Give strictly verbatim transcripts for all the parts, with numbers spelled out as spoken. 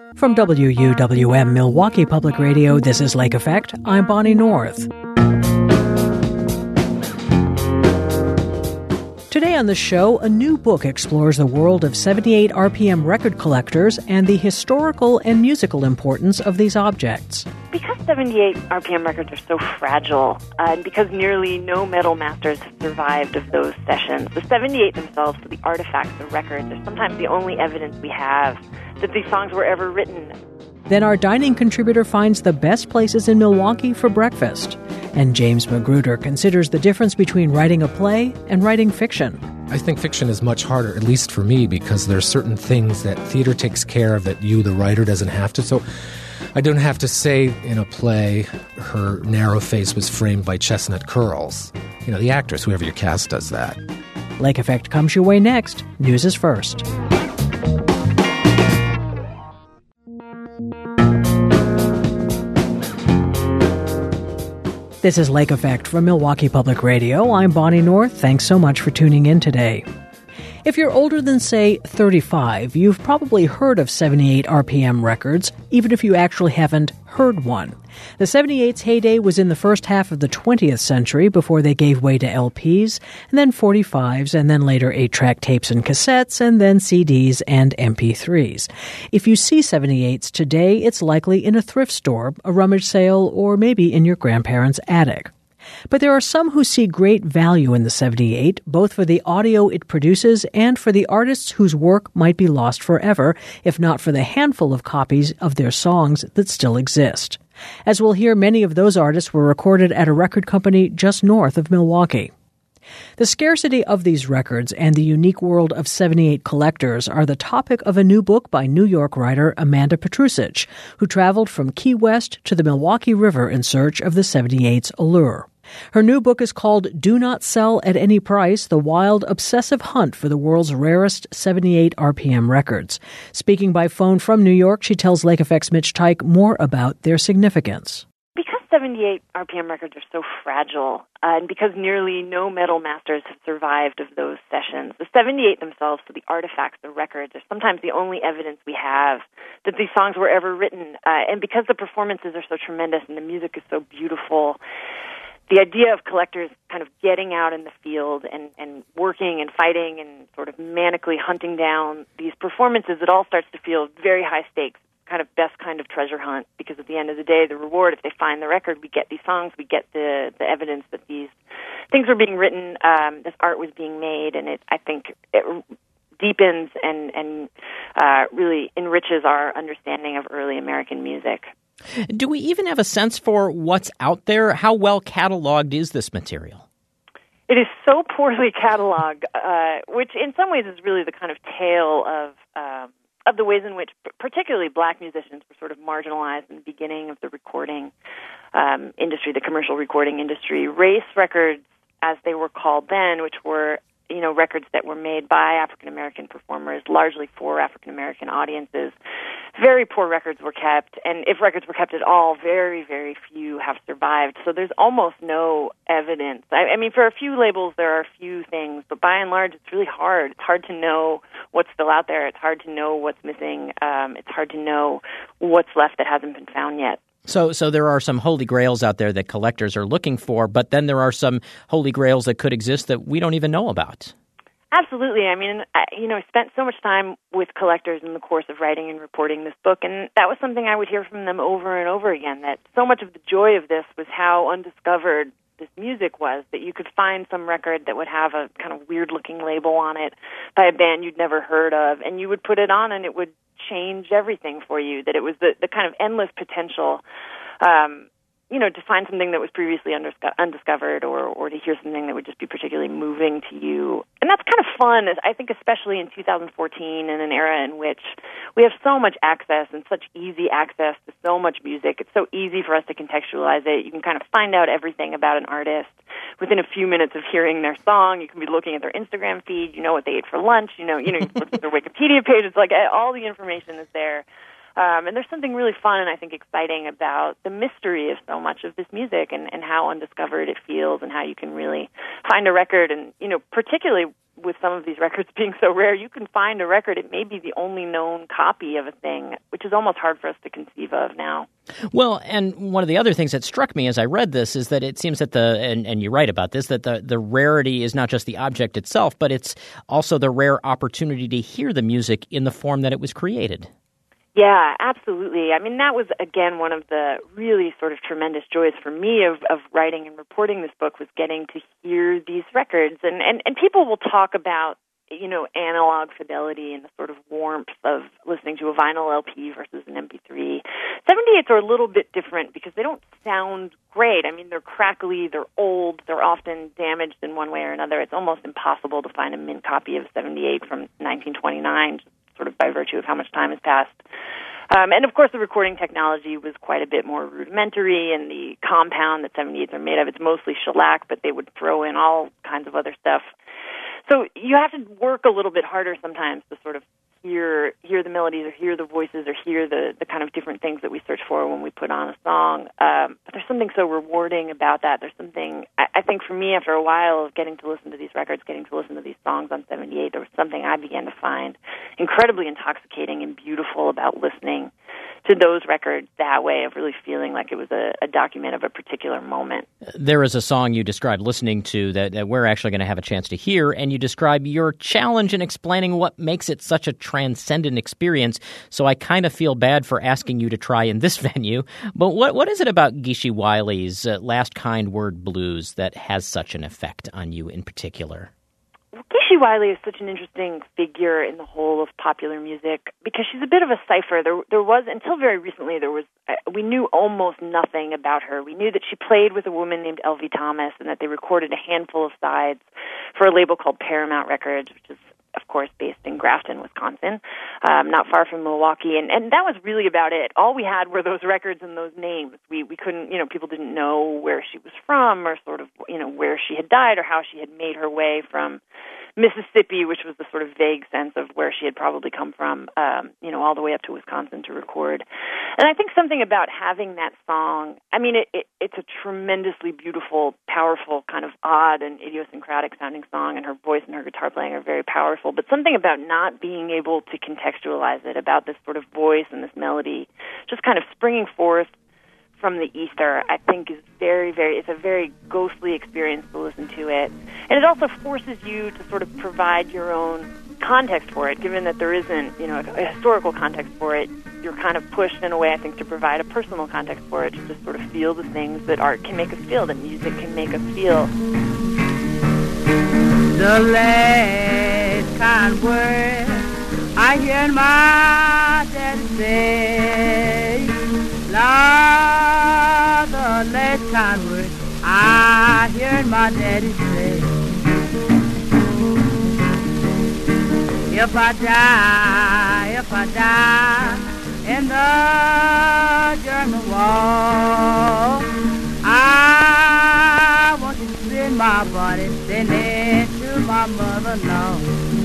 From W U W M Milwaukee Public Radio, this is Lake Effect. I'm Bonnie North. Today on the show, a new book explores the world of seventy-eight R P M record collectors and the historical and musical importance of these objects. Because seventy-eight R P M records are so fragile, uh, and because nearly no metal masters have survived of those sessions, the seventy-eight themselves, the artifacts, the records, are sometimes the only evidence we have that these songs were ever written. Then our dining contributor finds the best places in Milwaukee for breakfast. And James Magruder considers the difference between writing a play and writing fiction. I think fiction is much harder, at least for me, because there are certain things that theater takes care of that you, the writer, doesn't have to. So I don't have to say in a play her narrow face was framed by chestnut curls. You know, the actress, whoever your cast, does that. Lake Effect comes your way next. News is first. This is Lake Effect from Milwaukee Public Radio. I'm Bonnie North. Thanks so much for tuning in today. If you're older than, say, thirty-five, you've probably heard of seventy-eight R P M records, even if you actually haven't heard one. The seventy-eight's heyday was in the first half of the twentieth century before they gave way to L Ps, and then forty-fives, and then later eight-track tapes and cassettes, and then C Ds and M P threes. If you see seventy-eights today, it's likely in a thrift store, a rummage sale, or maybe in your grandparents' attic. But there are some who see great value in the seventy-eight, both for the audio it produces and for the artists whose work might be lost forever, if not for the handful of copies of their songs that still exist. As we'll hear, many of those artists were recorded at a record company just north of Milwaukee. The scarcity of these records and the unique world of seventy-eight collectors are the topic of a new book by New York writer Amanda Petrusich, who traveled from Key West to the Milwaukee River in search of the seventy-eight's allure. Her new book is called Do Not Sell at Any Price, The Wild Obsessive Hunt for the World's Rarest seventy-eight R P M Records. Speaking by phone from New York, she tells Lake Effect's Mitch Teich more about their significance. Because seventy-eight R P M records are so fragile, uh, and because nearly no metal masters have survived of those sessions, the seventy-eight themselves, so the artifacts, the records, are sometimes the only evidence we have that these songs were ever written. Uh, and because the performances are so tremendous and the music is so beautiful, the idea of collectors kind of getting out in the field and, and working and fighting and sort of manically hunting down these performances, it all starts to feel very high stakes, kind of best kind of treasure hunt, because at the end of the day, the reward, if they find the record, we get these songs, we get the, the evidence that these things were being written, um, this art was being made, and it, I think it deepens and, and uh, really enriches our understanding of early American music. Do we even have a sense for what's out there? How well cataloged is this material? It is so poorly cataloged, uh, which in some ways is really the kind of tale of um, of the ways in which particularly black musicians were sort of marginalized in the beginning of the recording um, industry, the commercial recording industry. Race records, as they were called then, which were you know, records that were made by African-American performers, largely for African-American audiences. Very poor records were kept, and if records were kept at all, very, very few have survived. So there's almost no evidence. I, I mean, for a few labels, there are a few things, but by and large, it's really hard. It's hard to know what's still out there. It's hard to know what's missing. Um, it's hard to know what's left that hasn't been found yet. So so there are some holy grails out there that collectors are looking for, but then there are some holy grails that could exist that we don't even know about. Absolutely. I mean, I, you know, I spent so much time with collectors in the course of writing and reporting this book, and that was something I would hear from them over and over again, that so much of the joy of this was how undiscovered this music was, that you could find some record that would have a kind of weird-looking label on it by a band you'd never heard of, and you would put it on and it would change everything for you, that it was the, the kind of endless potential, um, you know, to find something that was previously undisco- undiscovered or, or to hear something that would just be particularly moving to you. And that's kind of fun, I think, especially in two thousand fourteen, in an era in which we have so much access and such easy access to so much music. It's so easy for us to contextualize it. You can kind of find out everything about an artist within a few minutes of hearing their song. You can be looking at their Instagram feed. You know what they ate for lunch. You know, you know, you look at their Wikipedia page. It's like all the information is there. Um, and there's something really fun and I think exciting about the mystery of so much of this music and, and how undiscovered it feels and how you can really find a record. And, you know, particularly with some of these records being so rare, you can find a record, it may be the only known copy of a thing, which is almost hard for us to conceive of now. Well, and one of the other things that struck me as I read this is that it seems that the, and, and you write about this, that the, the rarity is not just the object itself, but it's also the rare opportunity to hear the music in the form that it was created. Yeah, absolutely. I mean, that was, again, one of the really sort of tremendous joys for me of, of writing and reporting this book, was getting to hear these records. And, and, and people will talk about, you know, analog fidelity and the sort of warmth of listening to a vinyl L P versus an M P three. seventy-eights are a little bit different because they don't sound great. I mean, they're crackly, they're old, they're often damaged in one way or another. It's almost impossible to find a mint copy of seventy-eight from nineteen twenty-nine, sort of by virtue of how much time has passed. Um, and, of course, the recording technology was quite a bit more rudimentary, and the compound that seventy-eights are made of, it's mostly shellac, but they would throw in all kinds of other stuff. So you have to work a little bit harder sometimes to sort of hear hear the melodies or hear the voices or hear the, the kind of different things that we search for when we put on a song. Um, but there's something so rewarding about that. There's something, I, I think for me, after a while of getting to listen to these records, getting to listen to these songs on seventy-eight, there was something I began to find incredibly intoxicating and beautiful about listening to those records that way, of really feeling like it was a, a document of a particular moment. There is a song you described listening to that, that we're actually going to have a chance to hear, and you describe your challenge in explaining what makes it such a transcendent experience. So I kind of feel bad for asking you to try in this venue. But what what is it about Geeshie Wiley's uh, Last Kind Word Blues that has such an effect on you in particular? Geeshie Wiley is such an interesting figure in the whole of popular music because she's a bit of a cipher. There, there was, until very recently, there was, uh, we knew almost nothing about her. We knew that she played with a woman named Elvie Thomas and that they recorded a handful of sides for a label called Paramount Records, which is, of course, based in Grafton, Wisconsin, um, not far from Milwaukee. And, and that was really about it. All we had were those records and those names. We we couldn't, you know, people didn't know where she was from or sort of, you know, where she had died or how she had made her way from Mississippi, which was the sort of vague sense of where she had probably come from, um, you know, all the way up to Wisconsin to record. And I think something about having that song, I mean, it, it, it's a tremendously beautiful, powerful, kind of odd and idiosyncratic sounding song, and her voice and her guitar playing are very powerful, but something about not being able to contextualize it, about this sort of voice and this melody just kind of springing forth from the ether, I think is very, very, it's a very ghostly experience to listen to it. And it also forces you to sort of provide your own context for it, given that there isn't, you know, a, a historical context for it. You're kind of pushed in a way, I think, to provide a personal context for it, to just sort of feel the things that art can make us feel, that music can make us feel. The last kind word I hear my daddy say, Lord, the last kind word I hear my daddy say, if I die, if I die in the German wall, I want to send my body, send it to my mother-in-law.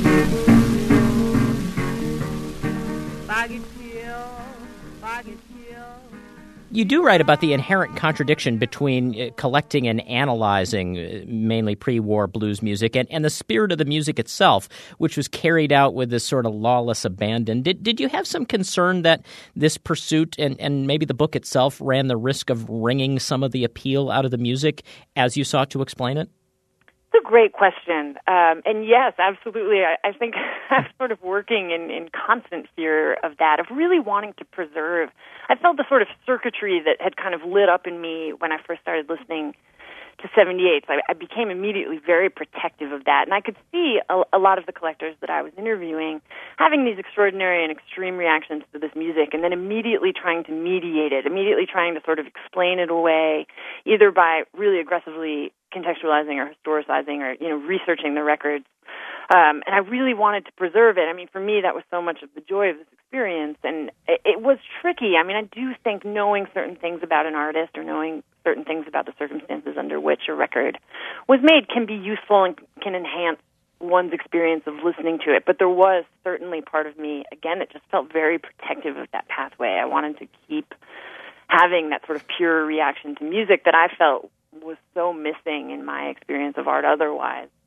If I get killed, if I get killed. You do write about the inherent contradiction between uh, collecting and analyzing uh, mainly pre-war blues music and, and the spirit of the music itself, which was carried out with this sort of lawless abandon. Did did you have some concern that this pursuit and, and maybe the book itself ran the risk of wringing some of the appeal out of the music as you sought to explain it? It's a great question. Um, and yes, absolutely. I, I think I'm sort of working in, in constant fear of that, of really wanting to preserve. I felt the sort of circuitry that had kind of lit up in me when I first started listening to seventy-eights. I, I became immediately very protective of that. And I could see a, a lot of the collectors that I was interviewing having these extraordinary and extreme reactions to this music and then immediately trying to mediate it, immediately trying to sort of explain it away, either by really aggressively contextualizing or historicizing or, you know, researching the records. Um, and I really wanted to preserve it. I mean, for me, that was so much of the joy of this experience. And it, it was tricky. I mean, I do think knowing certain things about an artist or knowing certain things about the circumstances under which a record was made can be useful and can enhance one's experience of listening to it. But there was certainly part of me, again, that just felt very protective of that pathway. I wanted to keep having that sort of pure reaction to music that I felt was so missing in my experience of art otherwise.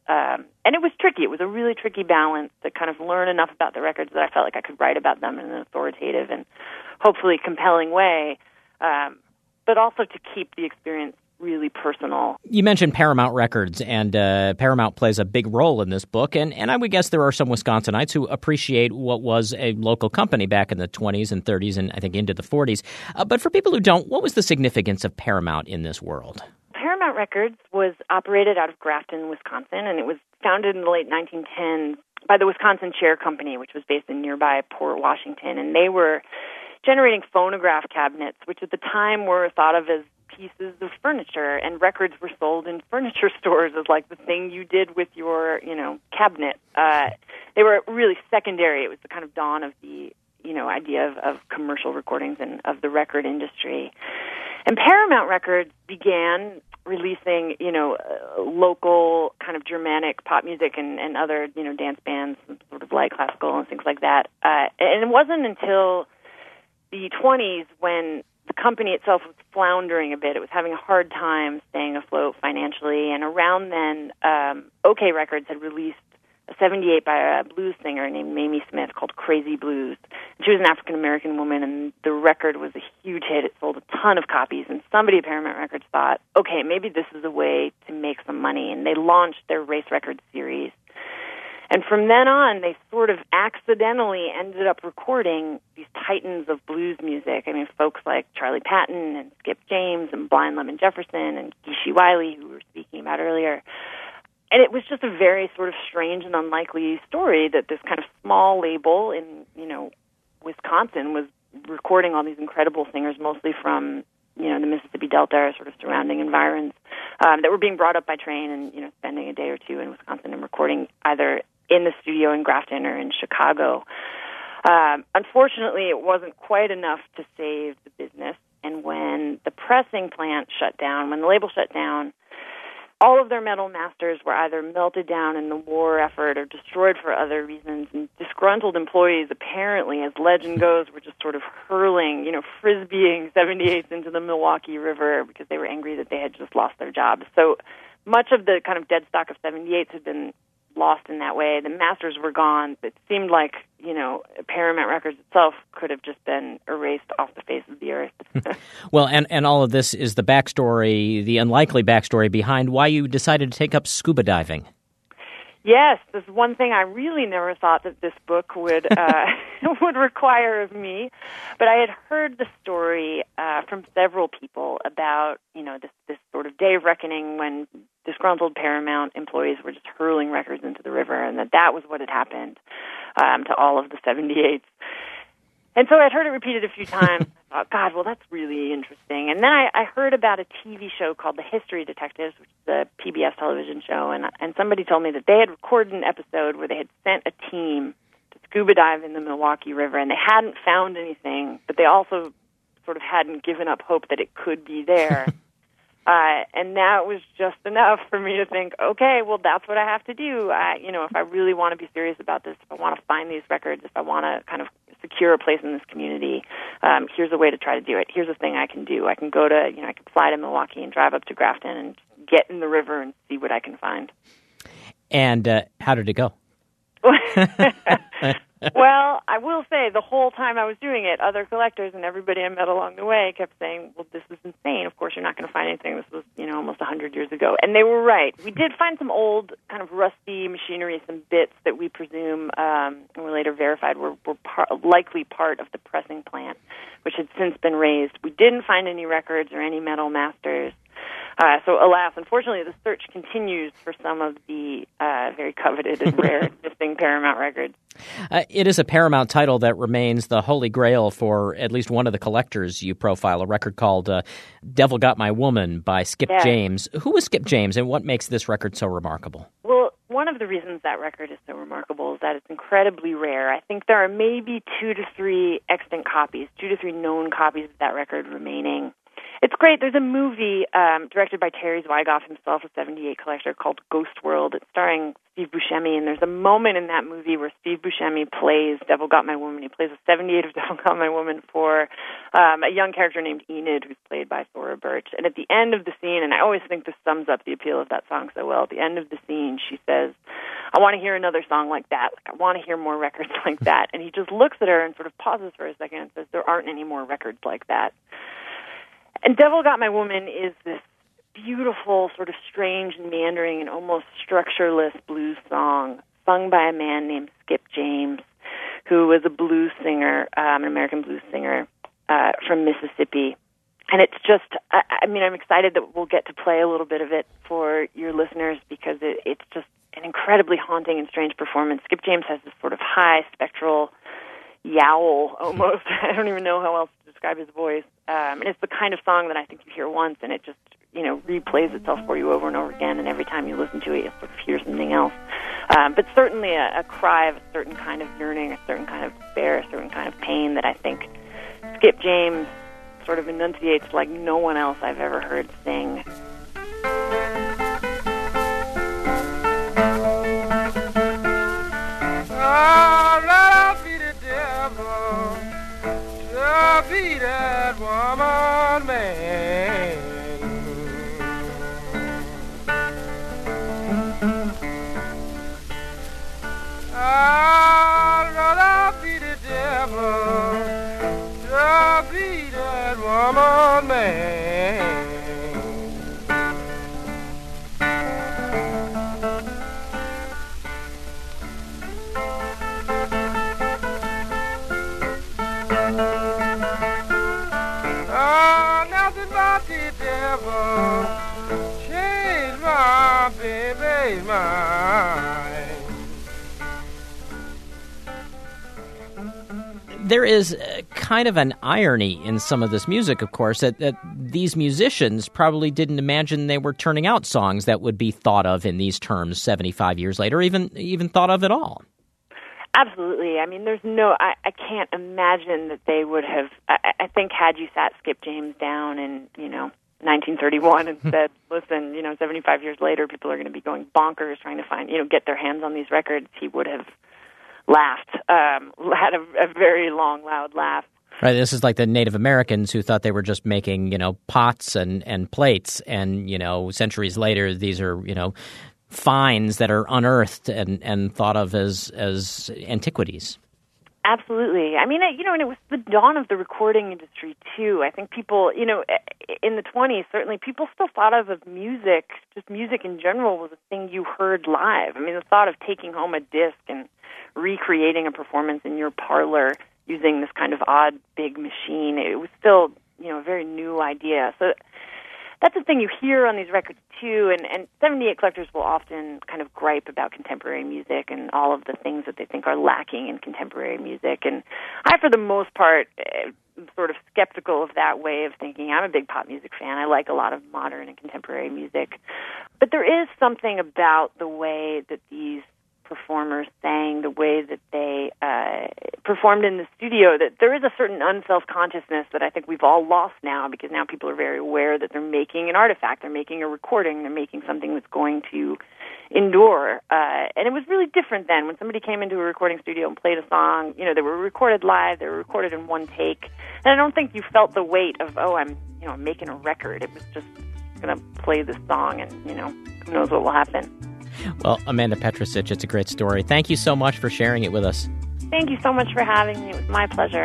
Um, and it was tricky. It was a really tricky balance to kind of learn enough about the records that I felt like I could write about them in an authoritative and hopefully compelling way, um, but also to keep the experience really personal. You mentioned Paramount Records, and uh, Paramount plays a big role in this book, and, and I would guess there are some Wisconsinites who appreciate what was a local company back in the twenties and thirties and I think into the forties. Uh, but for people who don't, what was the significance of Paramount in this world? Paramount Records was operated out of Grafton, Wisconsin, and it was founded in the late nineteen tens by the Wisconsin Chair Company, which was based in nearby Port Washington, and they were generating phonograph cabinets, which at the time were thought of as pieces of furniture, and records were sold in furniture stores as like the thing you did with your, you know, cabinet. Uh, they were really secondary. It was the kind of dawn of the, you know, idea of, of commercial recordings and of the record industry. And Paramount Records began releasing, you know, uh, local kind of Germanic pop music and, and other, you know, dance bands, sort of light classical and things like that. Uh, and it wasn't until the twenties when the company itself was floundering a bit. It was having a hard time staying afloat financially. And around then, um, OK Records had released a seventy-eight by a blues singer named Mamie Smith called Crazy Blues. And she was an African-American woman, and the record was a huge hit. It sold a ton of copies, and somebody at Paramount Records thought, okay, maybe this is a way to make some money. And they launched their Race Records series. And from then on, they sort of accidentally ended up recording these titans of blues music. I mean, folks like Charlie Patton and Skip James and Blind Lemon Jefferson and Geeshie Wiley, who we were speaking about earlier. And it was just a very sort of strange and unlikely story that this kind of small label in, you know, Wisconsin was recording all these incredible singers, mostly from, you know, the Mississippi Delta, sort of surrounding environs, um, that were being brought up by train and, you know, spending a day or two in Wisconsin and recording either in the studio in Grafton or in Chicago. Um, unfortunately, it wasn't quite enough to save the business. And when the pressing plant shut down, when the label shut down, all of their metal masters were either melted down in the war effort or destroyed for other reasons. And disgruntled employees, apparently, as legend goes, were just sort of hurling, you know, frisbeeing seventy-eights into the Milwaukee River because they were angry that they had just lost their jobs. So much of the kind of dead stock of seventy-eights had been lost in that way. The masters were gone. It seemed like, you know, Paramount Records itself could have just been erased off the face of the earth. Well, and, and all of this is the backstory, the unlikely backstory behind why you decided to take up scuba diving. Yes, this is one thing I really never thought that this book would uh, would require of me. But I had heard the story uh, from several people about, you know, this, this sort of day of reckoning when disgruntled Paramount employees were just hurling records into the river, and that that was what had happened um, to all of the seventy-eights. And so I'd heard it repeated a few times. I thought, God, well, that's really interesting. And then I, I heard about a T V show called The History Detectives, which is a P B S television show, and and somebody told me that they had recorded an episode where they had sent a team to scuba dive in the Milwaukee River, and they hadn't found anything, but they also sort of hadn't given up hope that it could be there. Uh, and that was just enough for me to think, okay, well, that's what I have to do. I, you know, if I really want to be serious about this, if I want to find these records, if I want to kind of secure a place in this community, um, here's a way to try to do it. Here's a thing I can do. I can go to, you know, I can fly to Milwaukee and drive up to Grafton and get in the river and see what I can find. And uh, how did it go? Well, I will say the whole time I was doing it, other collectors and everybody I met along the way kept saying, well, this is insane. Of course, you're not going to find anything. This was, you know, almost one hundred years ago. And they were right. We did find some old kind of rusty machinery, some bits that we presume, um, and we later verified were, were par- likely part of the pressing plant, which had since been razed. We didn't find any records or any metal masters. Uh, so, alas, unfortunately, the search continues for some of the uh, very coveted and rare existing Paramount records. Uh, it is a Paramount title that remains the holy grail for at least one of the collectors you profile, a record called uh, Devil Got My Woman by Skip yes. James. Who was Skip James, and what makes this record so remarkable? Well, one of the reasons that record is so remarkable is that it's incredibly rare. I think there are maybe two to three extant copies, two to three known copies of that record remaining. It's great. There's a movie um, directed by Terry Zwigoff himself, a seventy-eight collector, called Ghost World. It's starring Steve Buscemi, and there's a moment in that movie where Steve Buscemi plays Devil Got My Woman. He plays a seventy-eight of Devil Got My Woman for um, a young character named Enid, who's played by Thora Birch. And at the end of the scene, and I always think this sums up the appeal of that song so well, at the end of the scene, she says, I want to hear another song like that. Like, I want to hear more records like that. And he just looks at her and sort of pauses for a second and says, there aren't any more records like that. And Devil Got My Woman is this beautiful, sort of strange and meandering and almost structureless blues song sung by a man named Skip James, who was a blues singer, um, an American blues singer uh, from Mississippi. And it's just, I, I mean, I'm excited that we'll get to play a little bit of it for your listeners because it, it's just an incredibly haunting and strange performance. Skip James has this sort of high spectral yowl almost. I don't even know how else to describe his voice. Um, and it's the kind of song that I think you hear once and it just, you know, replays itself for you over and over again, and every time you listen to it, you sort of hear something else. Um, but certainly a, a cry of a certain kind of yearning, a certain kind of despair, a certain kind of pain that I think Skip James sort of enunciates like no one else I've ever heard sing. Oh, Lord, be the devil, to be that woman, man. I'd rather be the devil, to be that woman, man. Oh, nothing but the devil, change my baby's mind. There is kind of an irony in some of this music, of course, that, that these musicians probably didn't imagine they were turning out songs that would be thought of in these terms seventy-five years later, or even even thought of at all. Absolutely. I mean, there's no, I, I can't imagine that they would have, I, I think had you sat Skip James down in, you know, nineteen thirty-one and said, listen, you know, seventy-five years later, people are going to be going bonkers trying to find, you know, get their hands on these records, he would have laughed, um, had a, a very long, loud laugh. Right. This is like the Native Americans who thought they were just making, you know, pots and, and plates. And, you know, centuries later, these are, you know, finds that are unearthed and, and thought of as, as antiquities. Absolutely. I mean, you know, and it was the dawn of the recording industry, too. I think people, you know, in the twenties, certainly people still thought of, of music, just music in general was a thing you heard live. I mean, the thought of taking home a disc and recreating a performance in your parlor using this kind of odd big machine, it was still, you know, a very new idea. So that's the thing you hear on these records, too, and, and seventy-eight collectors will often kind of gripe about contemporary music and all of the things that they think are lacking in contemporary music. And I, for the most part, am sort of skeptical of that way of thinking. I'm a big pop music fan. I like a lot of modern and contemporary music. But there is something about the way that these performers sang, the way that they uh, performed in the studio, that there is a certain unself-consciousness that I think we've all lost now, because now people are very aware that they're making an artifact, they're making a recording, they're making something that's going to endure. Uh, and it was really different then. When somebody came into a recording studio and played a song, you know, they were recorded live, they were recorded in one take. And I don't think you felt the weight of, oh, I'm, you know, I'm making a record. It was just going to play this song and, you know, who knows what will happen. Well, Amanda Petrusich, it's a great story. Thank you so much for sharing it with us. Thank you so much for having me. It was my pleasure.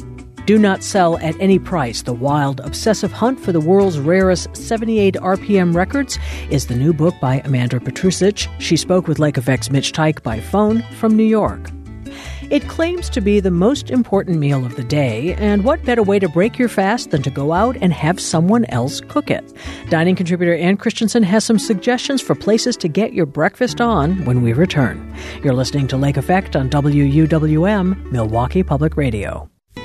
Do Not Sell at Any Price, The Wild Obsessive Hunt for the World's Rarest seventy-eight R P M Records is the new book by Amanda Petrusich. She spoke with Lake Effect's Mitch Teich by phone from New York. It claims to be the most important meal of the day, and what better way to break your fast than to go out and have someone else cook it? Dining contributor Ann Christensen has some suggestions for places to get your breakfast on when we return. You're listening to Lake Effect on W U W M, Milwaukee Public Radio.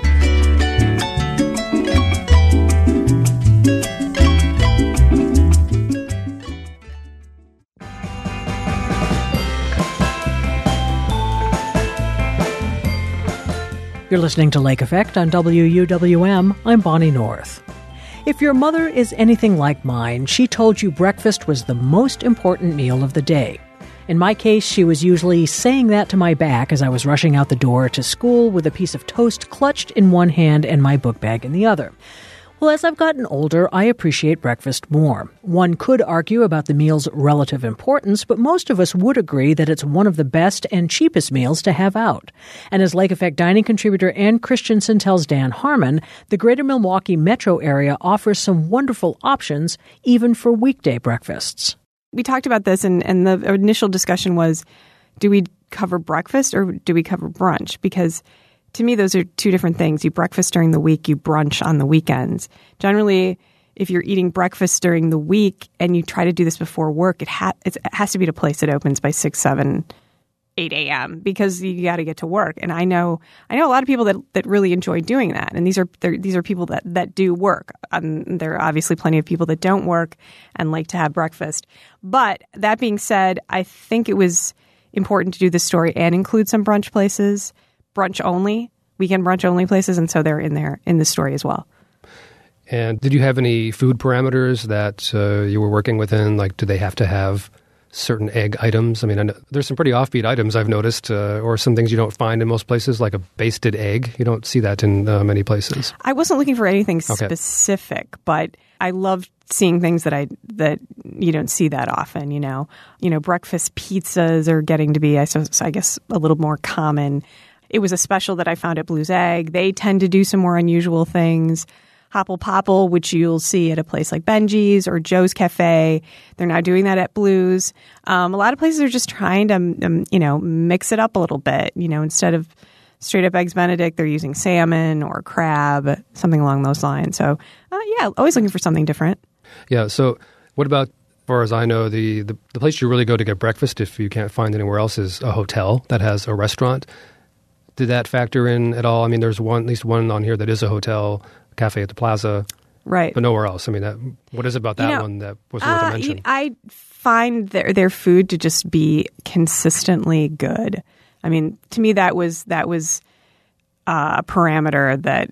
You're listening to Lake Effect on W U W M. I'm Bonnie North. If your mother is anything like mine, she told you breakfast was the most important meal of the day. In my case, she was usually saying that to my back as I was rushing out the door to school with a piece of toast clutched in one hand and my book bag in the other. Well, as I've gotten older, I appreciate breakfast more. One could argue about the meal's relative importance, but most of us would agree that it's one of the best and cheapest meals to have out. And as Lake Effect Dining contributor Ann Christensen tells Dan Harmon, the greater Milwaukee metro area offers some wonderful options, even for weekday breakfasts. We talked about this, and, and the initial discussion was, do we cover breakfast or do we cover brunch? Because to me, those are two different things. You breakfast during the week, you brunch on the weekends. Generally, if you're eating breakfast during the week and you try to do this before work, it, ha- it has to be at a place that opens by six, seven, eight a.m. because you got to get to work. And I know I know a lot of people that, that really enjoy doing that. And these are these are people that, that do work. Um, there are obviously plenty of people that don't work and like to have breakfast. But that being said, I think it was important to do this story and include some brunch places. Brunch only, weekend brunch only places, and so they're in there in the story as well. And did you have any food parameters that uh, you were working within? Like, do they have to have certain egg items? I mean, I know there's some pretty offbeat items I've noticed, uh, or some things you don't find in most places, like a basted egg. You don't see that in uh, many places. I wasn't looking for anything Okay. specific, but I love seeing things that I that you don't see that often. You know, you know, breakfast pizzas are getting to be, I, so, I guess, a little more common. It was a special that I found at Blue's Egg. They tend to do some more unusual things. Hopple Popple, which you'll see at a place like Benji's or Joe's Cafe. They're now doing that at Blue's. Um, a lot of places are just trying to, um, you know, mix it up a little bit. You know, instead of straight up Eggs Benedict, they're using salmon or crab, something along those lines. So, uh, yeah, always looking for something different. Yeah. So what about, as far as I know, the, the, the place you really go to get breakfast if you can't find anywhere else is a hotel that has a restaurant. Did that factor in at all? I mean, there's one, at least one on here that is a hotel, Cafe at the Plaza, right? But nowhere else. I mean, that, what is it about that you know, one that was worth uh, a mention? I find their their food to just be consistently good. I mean, to me, that was that was uh, a parameter that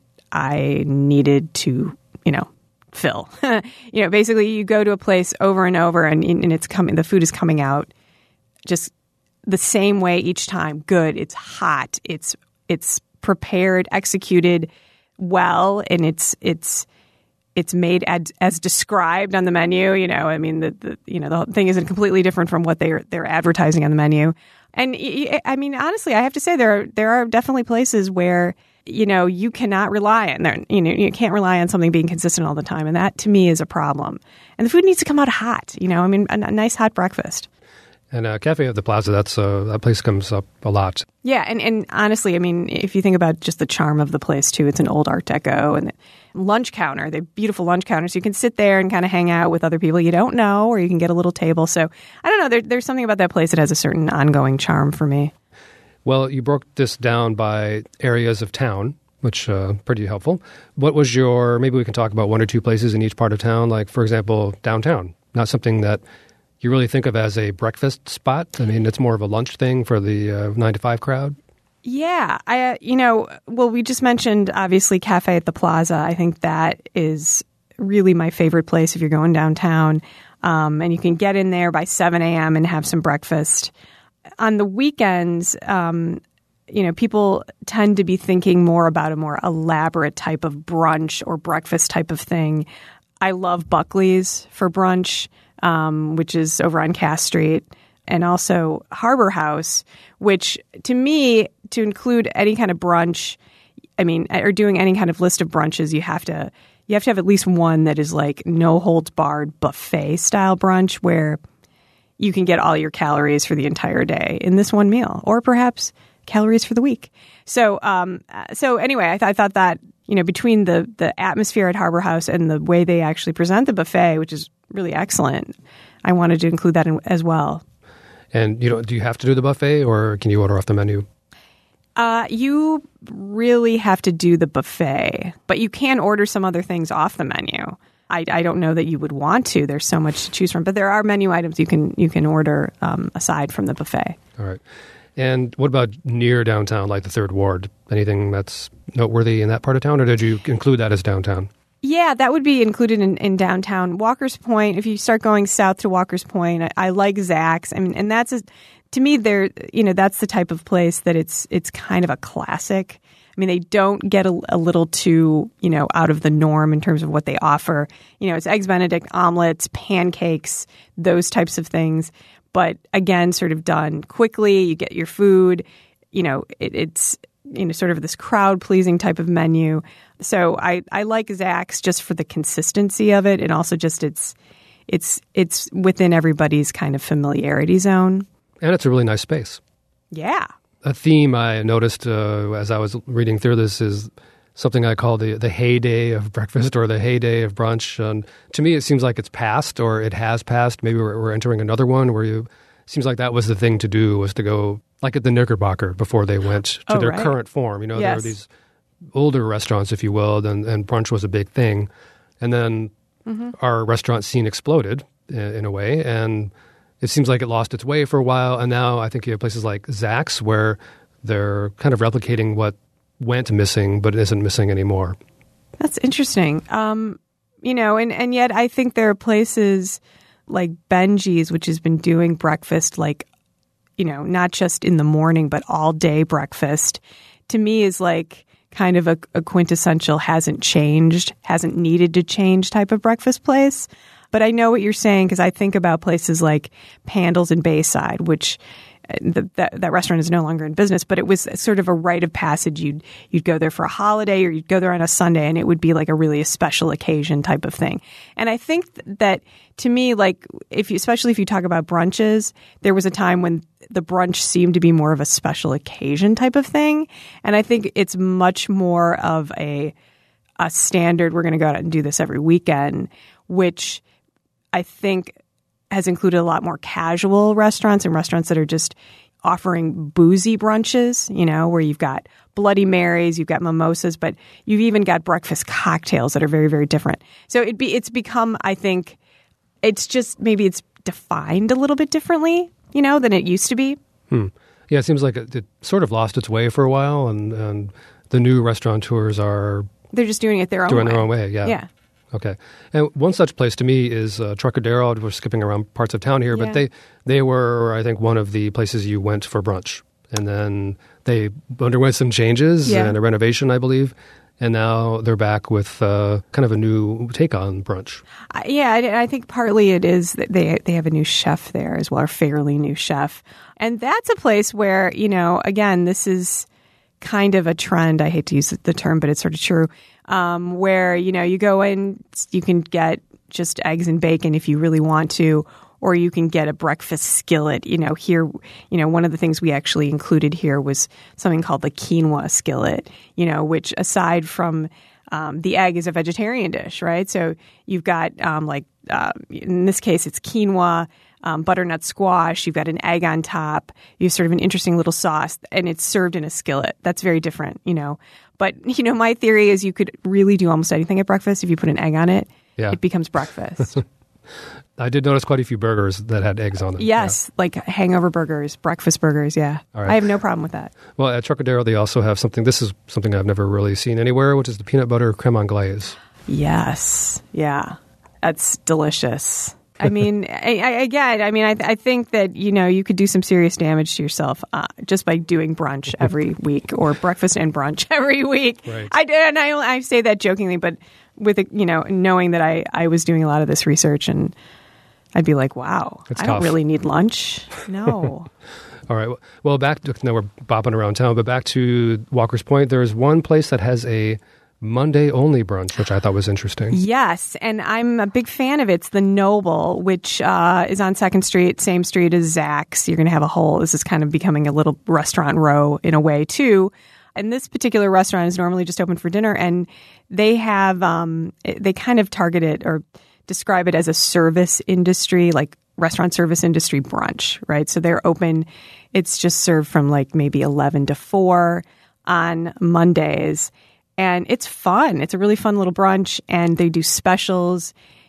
I needed to, you know, fill. You know, basically, you go to a place over and over, and, and it's coming. The food is coming out just the same way each time. Good. It's hot. It's it's prepared, executed well, and it's it's it's made as, as described on the menu. You know, I mean, the, the you know the whole thing isn't completely different from what they're they're advertising on the menu. And I mean, honestly, I have to say there are, there are definitely places where, you know, you cannot rely on there. You know, you can't rely on something being consistent all the time, and that to me is a problem. And the food needs to come out hot. You know, I mean, a, a nice hot breakfast. And uh, Cafe at the Plaza, that's uh, that place comes up a lot. Yeah, and, and honestly, I mean, if you think about just the charm of the place, too, it's an old Art Deco and lunch counter. They're beautiful lunch counters. You can sit there and kind of hang out with other people you don't know, or you can get a little table. So, I don't know, there, there's something about that place that has a certain ongoing charm for me. Well, you broke this down by areas of town, which uh, pretty helpful. What was your, maybe we can talk about one or two places in each part of town, like, for example, downtown. Not something that you really think of as a breakfast spot? I mean, it's more of a lunch thing for the uh, nine to five crowd? Yeah. I, uh, you know, well, we just mentioned, obviously, Cafe at the Plaza. I think that is really my favorite place if you're going downtown. Um, and you can get in there by seven a.m. and have some breakfast. On the weekends, um, you know, people tend to be thinking more about a more elaborate type of brunch or breakfast type of thing. I love Buckley's for brunch. Um, which is over on Cass Street, and also Harbor House, which to me, to include any kind of brunch, I mean, or doing any kind of list of brunches, you have to you have to have at least one that is like no holds barred buffet style brunch where you can get all your calories for the entire day in this one meal, or perhaps calories for the week. So, um, so anyway, I, th- I thought that, you know, between the the atmosphere at Harbor House and the way they actually present the buffet, which is really excellent, I wanted to include that in, as well. And you know, do you have to do the buffet, or can you order off the menu? Uh, you really have to do the buffet, but you can order some other things off the menu. I, I don't know that you would want to. There's so much to choose from, but there are menu items you can you can order um, aside from the buffet. All right. And what about near downtown, like the Third Ward? Anything that's noteworthy in that part of town, or did you include that as downtown? Yeah, that would be included in, in downtown. Walker's Point, if you start going south to Walker's Point, I, I like Zach's. I mean, and that's, a, to me, they're, you know, that's the type of place that it's it's kind of a classic. I mean, they don't get a, a little too, you know, out of the norm in terms of what they offer. You know, it's Eggs Benedict, omelets, pancakes, those types of things. But again, sort of done quickly. You get your food. You know, it, it's, you know, sort of this crowd-pleasing type of menu. So I, I like Zach's just for the consistency of it, and also just it's it's it's within everybody's kind of familiarity zone. And it's a really nice space. Yeah. A theme I noticed uh, as I was reading through this is something I call the, the heyday of breakfast or the heyday of brunch. And to me, it seems like it's past, or it has passed. Maybe we're, we're entering another one where you seems like that was the thing to do, was to go like at the Knickerbocker before they went to oh, their right. current form. You know, yes. there were these older restaurants, if you will, and, and brunch was a big thing. And then mm-hmm. our restaurant scene exploded in, in a way, and it seems like it lost its way for a while. And now I think you have places like Zach's where they're kind of replicating what went missing, but isn't missing anymore. That's interesting. Um, you know, and, and yet I think there are places like Benji's, which has been doing breakfast like, you know, not just in the morning, but all day breakfast, to me is like kind of a, a quintessential hasn't changed, hasn't needed to change type of breakfast place. But I know what you're saying, because I think about places like Pandle's in Bayside, which the, that, that restaurant is no longer in business, but it was sort of a rite of passage. You'd you'd go there for a holiday, or you'd go there on a Sunday, and it would be like a really a special occasion type of thing. And I think that, to me, like if you, especially if you talk about brunches, there was a time when the brunch seemed to be more of a special occasion type of thing, and I think it's much more of a a standard. We're going to go out and do this every weekend, which I think has included a lot more casual restaurants and restaurants that are just offering boozy brunches, you know, where you've got Bloody Marys, you've got mimosas, but you've even got breakfast cocktails that are very, very different. So it be it's become, I think, it's just maybe it's defined a little bit differently, you know, than it used to be. Hmm. Yeah, it seems like it, it sort of lost its way for a while, and, and the new restaurateurs are they're just doing it their own doing way. their own way. Yeah. Yeah. Okay. And one such place to me is uh, Truckadero. We're skipping around parts of town here, Yeah. but they, they were, I think, one of the places you went for brunch. And then they underwent some changes Yeah. and a renovation, I believe. And now they're back with uh, kind of a new take on brunch. Uh, yeah, I, I think partly it is that they they have a new chef there as well, a fairly new chef. And that's a place where, you know, again, this is kind of a trend. I hate to use the term, but it's sort of true. Um, where, you know, you go in, you can get just eggs and bacon if you really want to, or you can get a breakfast skillet. You know, here, you know, one of the things we actually included here was something called the quinoa skillet, you know, which aside from um, the egg is a vegetarian dish, right? So you've got um, like, uh, in this case, it's quinoa, Um, butternut squash, you've got an egg on top, you have sort of an interesting little sauce, and it's served in a skillet. That's very different, you know. But, you know, my theory is you could really do almost anything at breakfast. If you put an egg on it, Yeah. it becomes breakfast. I did notice quite a few burgers that had eggs on them. Yes, Yeah. like hangover burgers, breakfast burgers, yeah. All right. I have no problem with that. Well, at Truckadero, they also have something, this is something I've never really seen anywhere, which is the peanut butter creme anglaise. Yes, yeah. That's delicious. I mean, I, I, again, I mean, I, I think that, you know, you could do some serious damage to yourself uh, just by doing brunch every week, or breakfast and brunch every week. Right. I, and I, I say that jokingly, but with, you know, knowing that I, I was doing a lot of this research, and I'd be like, wow, It's I tough. don't really need lunch. No. All right. Well, back to, now we're bopping around town, but back to Walker's Point, there's one place that has a Monday-only brunch, which I thought was interesting. Yes, and I'm a big fan of it. It's the Noble, which uh, is on second Street, same street as Zach's. You're going to have a whole, this is kind of becoming a little restaurant row in a way, too. And this particular restaurant is normally just open for dinner, and they have, um, they kind of target it or describe it as a service industry, like restaurant service industry brunch, right? So they're open, it's just served from like maybe eleven to four on Mondays. And it's fun. It's a really fun little brunch, and they do specials.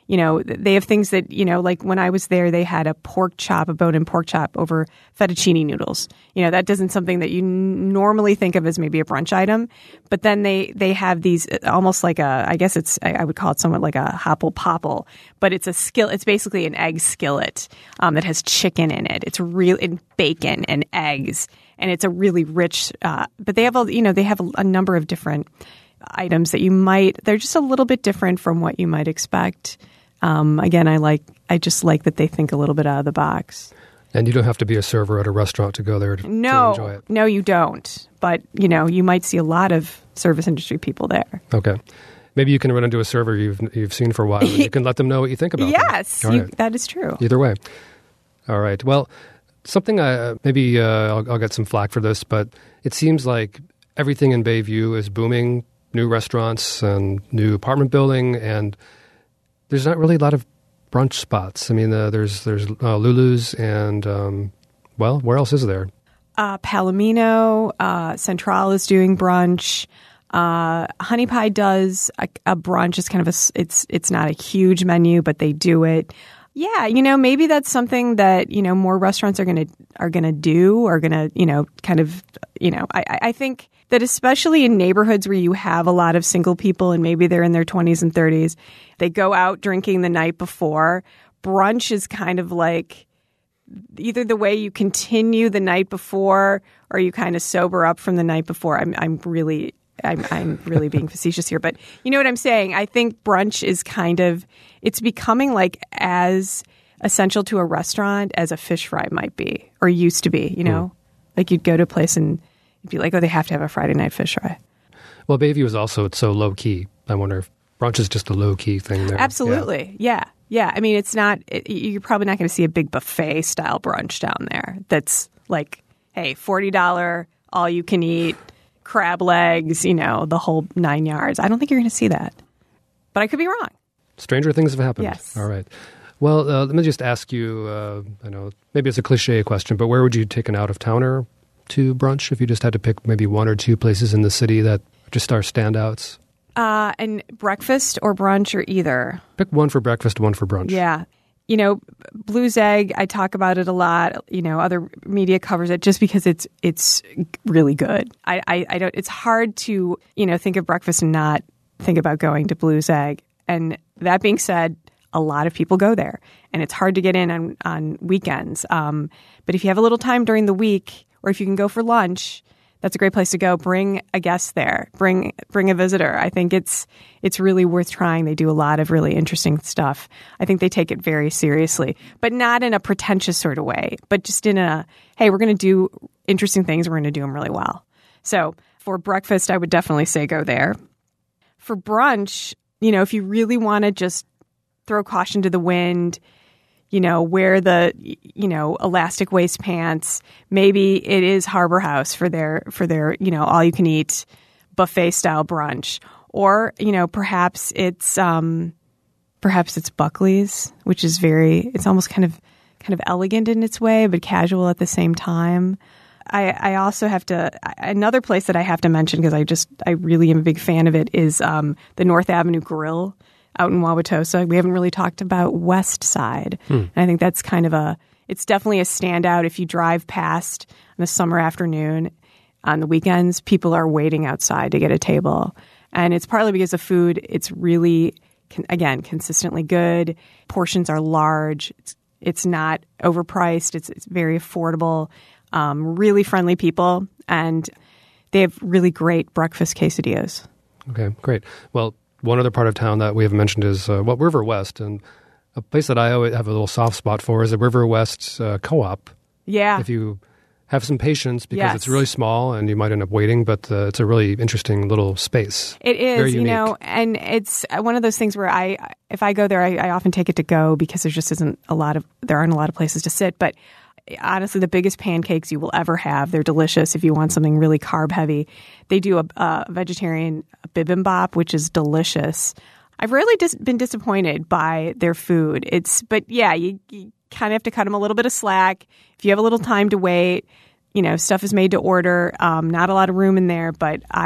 You know, they have things that, you know, like when I was there, they had a pork chop, a bone-in pork chop over fettuccine noodles. You know, that isn't something that you n- normally think of as maybe a brunch item. But then they, they have these almost like a, I guess it's, I, I would call it somewhat like a hopple popple, but it's a skill. It's basically an egg skillet um, that has chicken in it. It's real, and bacon and eggs. And it's a really rich, uh, but they have a, you know, they have a, a number of different items that you might, they're just a little bit different from what you might expect. Um, again, I like, I just like that they think a little bit out of the box. And you don't have to be a server at a restaurant to go there to, no, to enjoy it. No, you don't. But, you know, you might see a lot of service industry people there. Okay. Maybe you can run into a server you've you've seen for a while and you can let them know what you think about yes, them. you, Right. that is true. Either way. All right. Well, something I, maybe uh, I'll, I'll get some flack for this, but it seems like everything in Bayview is booming. New restaurants and new apartment building, and there's not really a lot of brunch spots. I mean, uh, there's there's uh, Lulu's and, um, well, where else is there? Uh, Palomino, uh, Central is doing brunch. Uh, Honey Pie does a, a brunch. It's kind of a, it's it's not a huge menu, but they do it. Yeah, you know, maybe that's something that, you know, more restaurants are gonna are gonna do, are gonna, you know, kind of, you know, I I think that especially in neighborhoods where you have a lot of single people and maybe they're in their twenties and thirties, they go out drinking the night before. Brunch is kind of like either the way you continue the night before or you kind of sober up from the night before. I'm I'm really I'm I'm really being facetious here, but you know what I'm saying? I think brunch is kind of, it's becoming like as essential to a restaurant as a fish fry might be or used to be, you know? Mm. Like you'd go to a place and you'd be like, oh, they have to have a Friday night fish fry. Well, Bayview is also, it's so low key. I wonder if brunch is just a low key thing there. Absolutely. Yeah. Yeah. I mean, it's not, it, you're probably not going to see a big buffet style brunch down there that's like, hey, forty dollars, all you can eat, crab legs, you know, the whole nine yards. I don't think you're going to see that. But I could be wrong. Stranger things have happened. Yes. All right. Well, uh, let me just ask you, uh, I know maybe it's a cliche question, but where would you take an out-of-towner to brunch if you just had to pick maybe one or two places in the city that just are standouts? Uh, and breakfast or brunch or either? Pick one for breakfast, one for brunch. Yeah. You know, Blues Egg, I talk about it a lot. You know, other media covers it just because it's it's really good. I, I, I don't. It's hard to, you know, think of breakfast and not think about going to Blues Egg. And that being said, a lot of people go there, and it's hard to get in on on weekends. Um, but if you have a little time during the week, or if you can go for lunch, that's a great place to go. Bring a guest there. Bring bring a visitor. I think it's it's really worth trying. They do a lot of really interesting stuff. I think they take it very seriously, but not in a pretentious sort of way, but just in a, hey, we're going to do interesting things. We're going to do them really well. So for breakfast, I would definitely say go there. For brunch, you know, if you really want to just throw caution to the wind, you know, wear the, you know, elastic waist pants. Maybe it is Harbor House for their, for their, you know, all you can eat buffet style brunch. Or, you know, perhaps it's, um, perhaps it's Buckley's, which is very, it's almost kind of, kind of elegant in its way, but casual at the same time. I, I also have to, another place that I have to mention because I just, I really am a big fan of it is, um, the North Avenue Grill out in Wauwatosa. We haven't really talked about West Side. Hmm. And I think that's kind of a, it's definitely a standout. If you drive past on a summer afternoon on the weekends, people are waiting outside to get a table. And it's partly because the food, it's really, again, consistently good. Portions are large. It's, it's not overpriced. It's, it's very affordable. Um, really friendly people. And they have really great breakfast quesadillas. Okay, great. Well, one other part of town that we haven't mentioned is, uh, well, River West. And a place that I always have a little soft spot for is the River West uh, Co-op. Yeah. If you have some patience, because yes. it's really small and you might end up waiting, but uh, it's a really interesting little space. It is, Very you unique. know, and it's one of those things where I, if I go there, I, I often take it to go because there just isn't a lot of, there aren't a lot of places to sit. But honestly, the biggest pancakes you will ever have. They're delicious if you want something really carb heavy. They do a, a vegetarian bibimbap, which is delicious. I've rarely dis- been disappointed by their food. It's, but yeah, you, you kind of have to cut them a little bit of slack. If you have a little time to wait, you know, stuff is made to order. Um, not a lot of room in there, but I,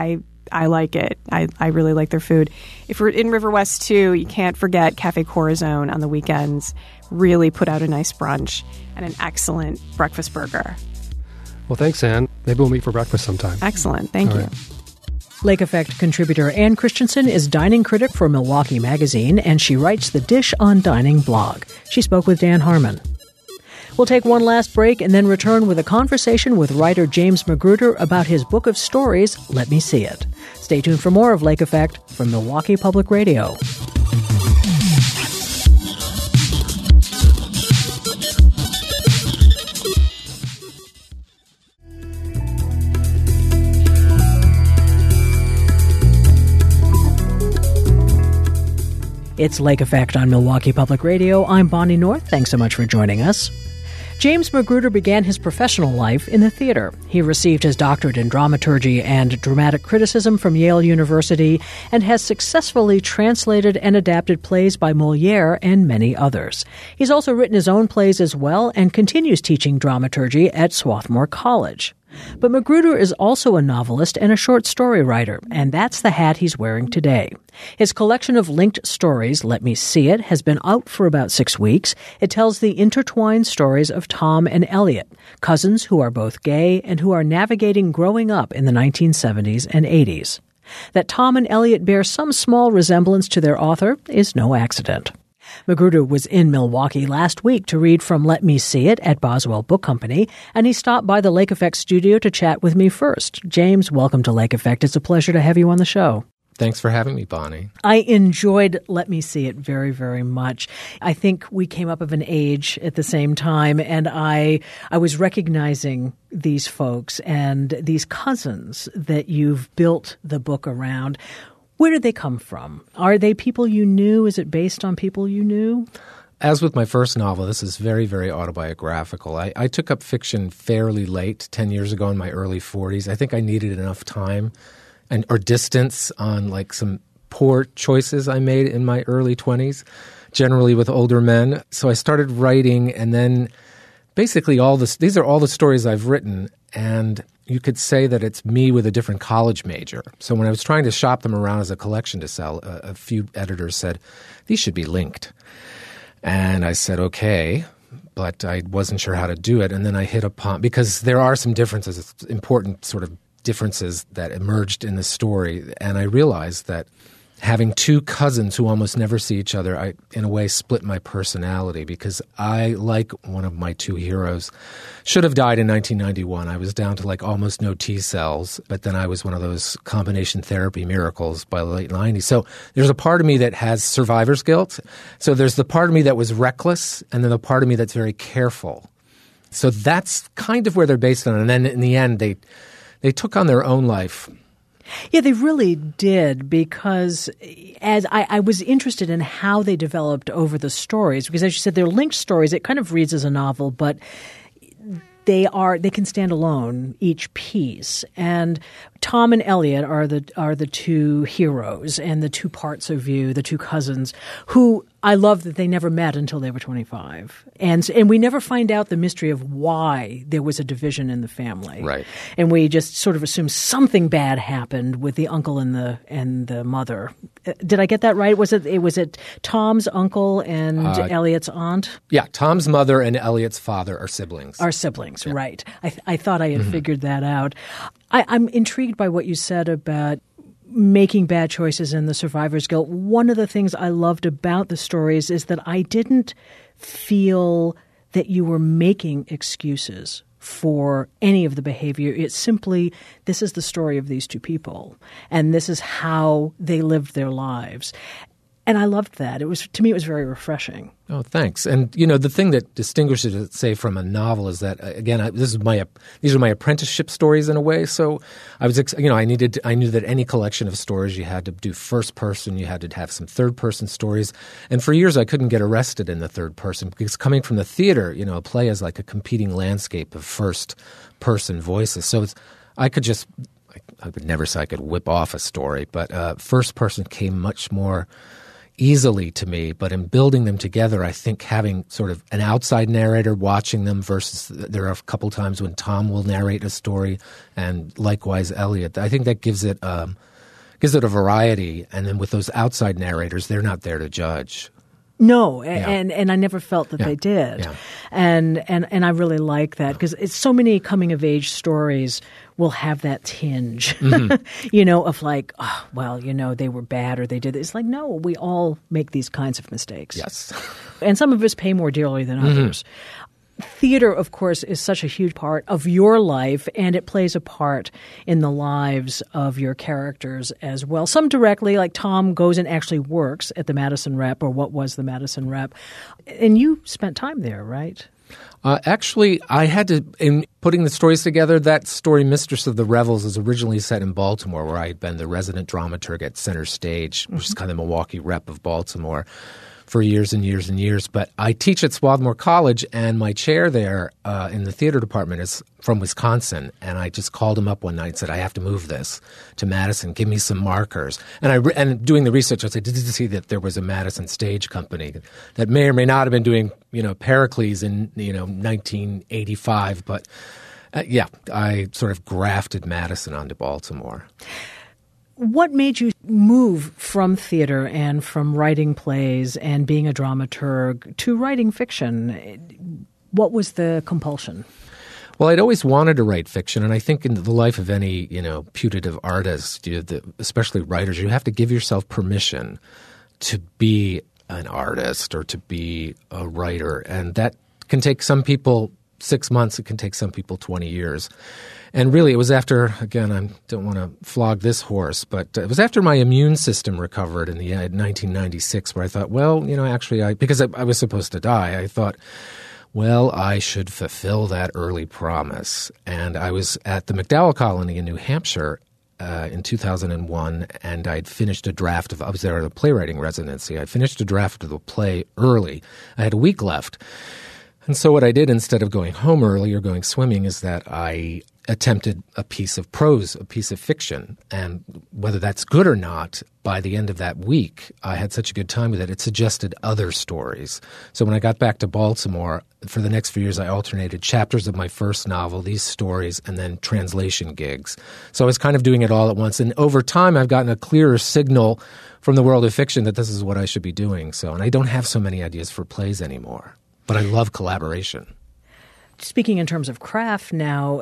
I like it. I, I really like their food. If we're in River West too, you can't forget Cafe Corazon on the weekends. Really put out a nice brunch and an excellent breakfast burger. Well, thanks, Anne. Maybe we'll meet for breakfast sometime. Excellent. Thank All you. right. Lake Effect contributor Ann Christensen is dining critic for Milwaukee Magazine, and she writes the Dish on Dining blog. She spoke with Dan Harmon. We'll take one last break and then return with a conversation with writer James Magruder about his book of stories, Let Me See It. Stay tuned for more of Lake Effect from Milwaukee Public Radio. It's Lake Effect on Milwaukee Public Radio. I'm Bonnie North. Thanks so much for joining us. James Magruder began his professional life in the theater. He received his doctorate in dramaturgy and dramatic criticism from Yale University and has successfully translated and adapted plays by Molière and many others. He's also written his own plays as well and continues teaching dramaturgy at Swarthmore College. But Magruder is also a novelist and a short story writer, and that's the hat he's wearing today. His collection of linked stories, Let Me See It, has been out for about six weeks. It tells the intertwined stories of Tom and Elliot, cousins who are both gay and who are navigating growing up in the nineteen seventies and eighties. That Tom and Elliot bear some small resemblance to their author is no accident. Magruder was in Milwaukee last week to read from Let Me See It at Boswell Book Company, and he stopped by the Lake Effect studio to chat with me first. James, welcome to Lake Effect. It's a pleasure to have you on the show. Thanks for having me, Bonnie. I enjoyed Let Me See It very, very much. I think we came up of an age at the same time, and I I was recognizing these folks and these cousins that you've built the book around. Where did they come from? Are they people you knew? Is it based on people you knew? As with my first novel, this is very, very autobiographical. I, I took up fiction fairly late, ten years ago in my early forties. I think I needed enough time and or distance on like some poor choices I made in my early twenties, generally with older men. So I started writing, and then basically all this, these are all the stories I've written, and you could say that it's me with a different college major. So when I was trying to shop them around as a collection to sell, a, a few editors said, these should be linked. And I said, okay, but I wasn't sure how to do it. And then I hit upon, because there are some differences, important sort of differences that emerged in the story. And I realized that having two cousins who almost never see each other, I, in a way, split my personality because I, like one of my two heroes, should have died in nineteen ninety-one. I was down to like almost no T cells, but then I was one of those combination therapy miracles by the late nineties. So there's a part of me that has survivor's guilt. So there's the part of me that was reckless, and then the part of me that's very careful. So that's kind of where they're based on. And then in the end, they they took on their own life. Yeah, they really did, because as I, I was interested in how they developed over the stories, because as you said, they're linked stories. It kind of reads as a novel, but they are they can stand alone, each piece. And Tom and Elliot are the are the two heroes and the two parts of you, the two cousins, who I love that they never met until they were twenty-five. And and we never find out the mystery of why there was a division in the family. Right. And we just sort of assume something bad happened with the uncle and the and the mother. Did I get that right? Was it, it was it Tom's uncle and uh, Elliot's aunt? Yeah, Tom's mother and Elliot's father are siblings. Are siblings, yeah. Right. I, th- I thought I had mm-hmm. figured that out. I, I'm intrigued by what you said about making bad choices and the survivor's guilt. One of the things I loved about the stories is that I didn't feel that you were making excuses for any of the behavior. It's simply, this is the story of these two people, and this is how they lived their lives. And I loved that. It was, to me, it was very refreshing. Oh, thanks. And, you know, the thing that distinguishes it, say, from a novel is that, again, I, this is my these are my apprenticeship stories in a way. So I was, you know, I needed, I knew that any collection of stories you had to do first person, you had to have some third person stories. And for years I couldn't get arrested in the third person because coming from the theater, you know, a play is like a competing landscape of first person voices. So it's, I could just, I would never say I could whip off a story, but uh, first person came much more easily to me. But in building them together, I think having sort of an outside narrator watching them versus there are a couple times when Tom will narrate a story and likewise Elliot, I think that gives it um, gives it a variety. And then with those outside narrators, they're not there to judge. No, Yeah. and and I never felt that Yeah. they did, Yeah. and and and I really like that because it's so many coming of age stories will have that tinge, Mm-hmm. you know, of like, oh, well, you know, they were bad or they did. It's like, no, we all make these kinds of mistakes. Yes. And some of us pay more dearly than others. Theater, of course, is such a huge part of your life, and it plays a part in the lives of your characters as well. Some directly, like Tom goes and actually works at the Madison Rep, or what was the Madison Rep. And you spent time there, right? Uh, actually, I had to, in putting the stories together, that story, Mistress of the Revels, is originally set in Baltimore, where I had been the resident dramaturg at Center Stage, which is kind of the Milwaukee rep of Baltimore, for years and years and years. But I teach at Swarthmore College, and my chair there uh, in the theater department is from Wisconsin. And I just called him up one night and said, I have to move this to Madison. Give me some markers. And I re- and doing the research, I said, did you see that there was a Madison Stage Company that may or may not have been doing, you know, Pericles in, you know, nineteen eighty-five. But uh, yeah, I sort of grafted Madison onto Baltimore. What made you move from theater and from writing plays and being a dramaturg to writing fiction? What was the compulsion? Well, I'd always wanted to write fiction, and I think in the life of any, you know, putative artist, you know, the, especially writers, you have to give yourself permission to be an artist or to be a writer, and that can take some people six months. It can take some people twenty years. And really, it was after, again, I don't want to flog this horse, but it was after my immune system recovered in the uh, nineteen ninety-six where I thought, well, you know, actually, I because I, I was supposed to die, I thought, well, I should fulfill that early promise. And I was at the MacDowell Colony in New Hampshire uh, in two thousand one, and I'd finished a draft of – I was there at a playwriting residency. I finished a draft of the play early. I had a week left. And so what I did instead of going home early or going swimming is that I attempted a piece of prose, a piece of fiction. And whether that's good or not, by the end of that week, I had such a good time with it, it suggested other stories. So when I got back to Baltimore, for the next few years, I alternated chapters of my first novel, these stories, and then translation gigs. So I was kind of doing it all at once. And over time, I've gotten a clearer signal from the world of fiction that this is what I should be doing. So, and I don't have so many ideas for plays anymore. But I love collaboration. Speaking in terms of craft now,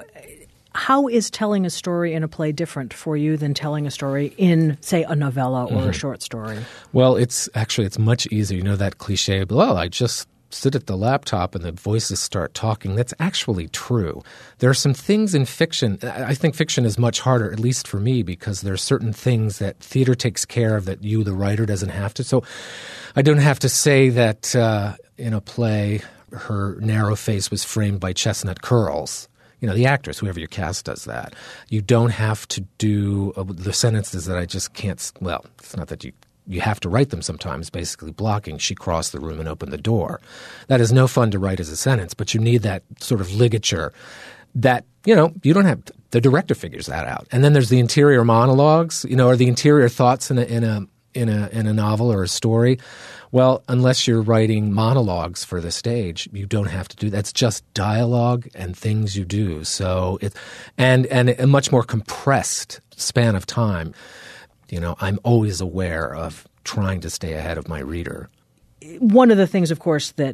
how is telling a story in a play different for you than telling a story in, say, a novella or mm-hmm. a short story? Well, it's actually, it's much easier. You know that cliche, well, I just sit at the laptop and the voices start talking. That's actually true. There are some things in fiction. I think fiction is much harder, at least for me, because there are certain things that theater takes care of that you, the writer, doesn't have to. So I don't have to say that uh, in a play her narrow face was framed by chestnut curls. You know, the actress, whoever your cast does that. You don't have to do uh, the sentences that I just can't – well, it's not that you – you have to write them sometimes, basically blocking, she crossed the room and opened the door. That is no fun to write as a sentence, but you need that sort of ligature that, you know, you don't have – the director figures that out. And then there's the interior monologues, you know, or the interior thoughts in a in a in a in a novel or a story. Well, unless you're writing monologues for the stage, you don't have to do that. It's just dialogue and things you do. So it and and a much more compressed span of time. You know, I'm always aware of trying to stay ahead of my reader. One of the things, of course, that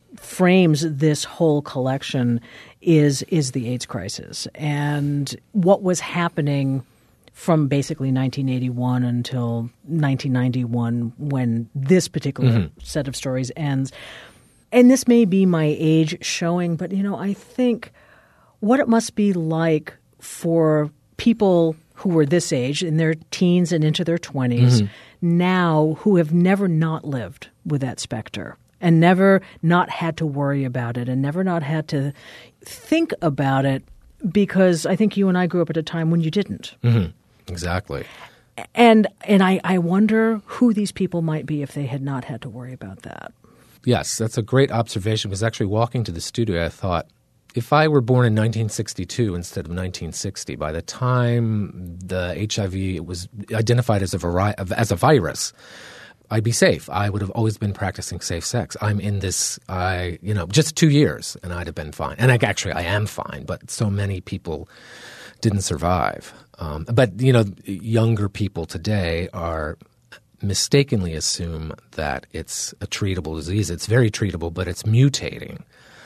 frames this whole collection is is the AIDS crisis and what was happening from basically nineteen eighty-one until nineteen ninety-one when this particular mm-hmm. set of stories ends. And this may be my age showing, but, you know, I think what it must be like for people who were this age, in their teens and into their twenties, mm-hmm. now who have never not lived with that specter and never not had to worry about it and never not had to think about it, because I think you and I grew up at a time when you didn't. Mm-hmm. Exactly. And and I, I wonder who these people might be if they had not had to worry about that. Yes, that's a great observation. Because actually walking to the studio, I thought, if I were born in nineteen sixty-two instead of nineteen sixty, by the time the H I V was identified as a vari- as a virus, I'd be safe. I would have always been practicing safe sex. I'm in this, I you know, just two years, and I'd have been fine. And I, actually, I am fine. But so many people didn't survive. Um, but, you know, younger people today are mistakenly assume that it's a treatable disease. It's very treatable, but it's mutating.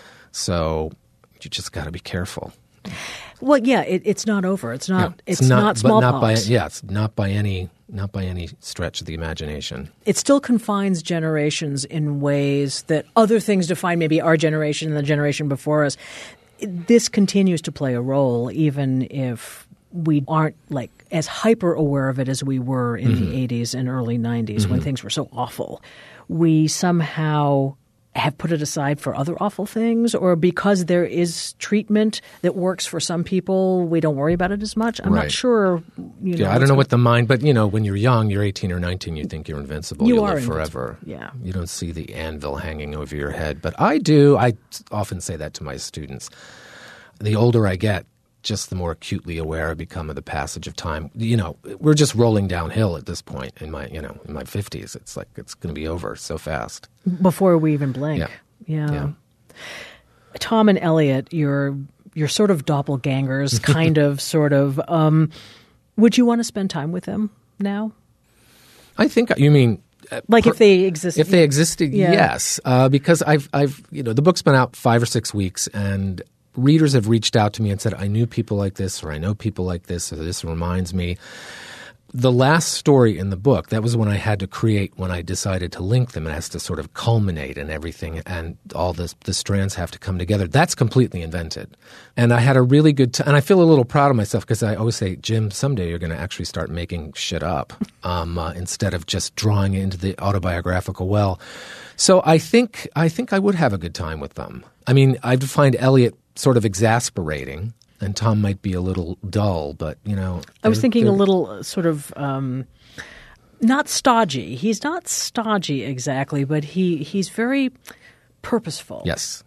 So you just got to be careful. Well, yeah, it, it's not over. It's not. Yeah, it's, it's not, not smallpox. But not by, yeah, it's not by any not by any stretch of the imagination. It still confines generations in ways that other things define maybe our generation and the generation before us. This continues to play a role, even if we aren't like as hyper aware of it as we were in mm-hmm. the eighties and early nineties mm-hmm. when things were so awful. We somehow have put it aside for other awful things, or because there is treatment that works for some people, we don't worry about it as much. I'm right. not sure. You know, yeah, I don't know what the mind, but you know, when you're young, you're eighteen or nineteen, you think you're invincible. You You'll are live invincible. forever. Yeah. You don't see the anvil hanging over your head. But I do. I often say that to my students. The older I get, just the more acutely aware I become of the passage of time. You know, we're just rolling downhill at this point in my, you know, in my fifties. It's like it's going to be over so fast. Before we even blink. Yeah. Yeah. yeah. Tom and Elliot, you're you're sort of doppelgangers, kind of, sort of. Um, would you want to spend time with them now? I think you mean uh, like per, if they existed. If they existed, yeah. yes, uh, because I've I've you know the book's been out five or six weeks and readers have reached out to me and said, I knew people like this, or I know people like this, or this reminds me. The last story in the book, that was when I had to create, when I decided to link them. It has to sort of culminate and everything, and all the, the strands have to come together. That's completely invented. And I had a really good time. And I feel a little proud of myself because I always say, Jim, someday you're going to actually start making shit up um, uh, instead of just drawing into the autobiographical well. So I think I think I would have a good time with them. I mean, I find Elliot sort of exasperating, and Tom might be a little dull, but, you know. I was thinking a little uh, sort of um, not stodgy. He's not stodgy exactly, but he, he's very purposeful. Yes.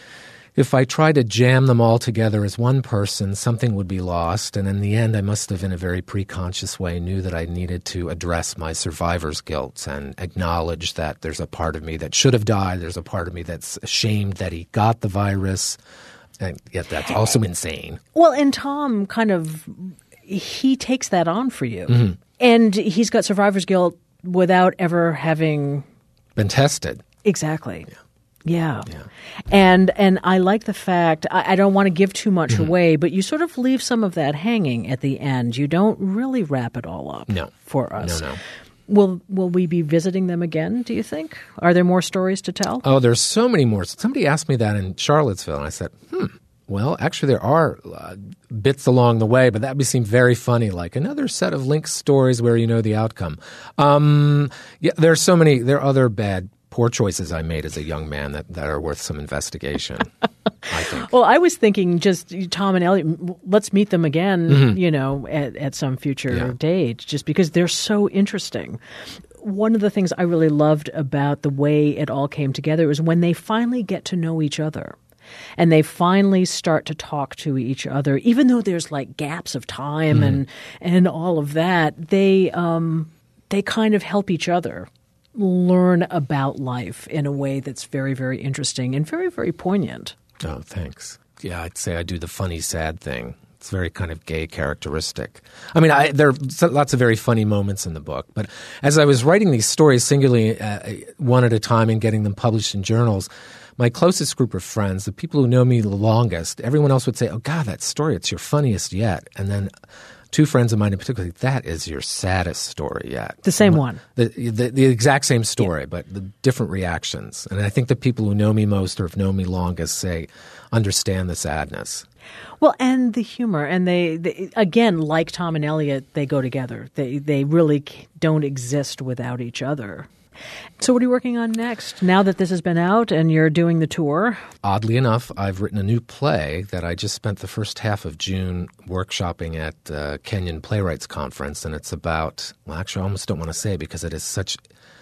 If I tried to jam them all together as one person, something would be lost. And in the end, I must have, in a very preconscious way, knew that I needed to address my survivor's guilt and acknowledge that there's a part of me that should have died. There's a part of me that's ashamed that he got the virus. And yet that's also insane. Well, and Tom kind of, he takes that on for you. Mm-hmm. And he's got survivor's guilt without ever having been tested. Exactly. Yeah. Yeah. yeah. And and I like the fact, I, I don't want to give too much mm-hmm. away, but you sort of leave some of that hanging at the end. You don't really wrap it all up no. for us. No, no. Will will we be visiting them again, do you think? Are there more stories to tell? Oh, there's so many more. Somebody asked me that in Charlottesville, and I said, hmm, well, actually there are uh, bits along the way, but that would seem very funny, like another set of linked stories where you know the outcome. Um, yeah, there are so many. There are other bad, poor choices I made as a young man that, that are worth some investigation, I think. Well, I was thinking just Tom and Elliot, let's meet them again, mm-hmm. you know, at, at some future yeah. date, just because they're so interesting. One of the things I really loved about the way it all came together was when they finally get to know each other. And they finally start to talk to each other, even though there's like gaps of time mm-hmm. and and all of that. They um, they kind of help each other learn about life in a way that's very, very interesting and very, very poignant. Oh, thanks. Yeah, I'd say I do the funny, sad thing. It's very kind of gay characteristic. I mean, I, there are lots of very funny moments in the book. But as I was writing these stories singularly, uh, one at a time, and getting them published in journals, my closest group of friends, the people who know me the longest, everyone else would say, oh, God, that story, it's your funniest yet. And then two friends of mine in particular, that is your saddest story yet. The same one. The, the, the exact same story, yeah. but the different reactions. And I think the people who know me most or have known me longest say, understand the sadness. Well, and the humor. And they, they again, like Tom and Elliot, they go together. They, they really don't exist without each other. So what are you working on next, now that this has been out and you're doing the tour? Oddly enough, I've written a new play that I just spent the first half of June workshopping at uh, Kenyon Playwrights Conference, and it's about, well, actually I almost don't want to say because it is such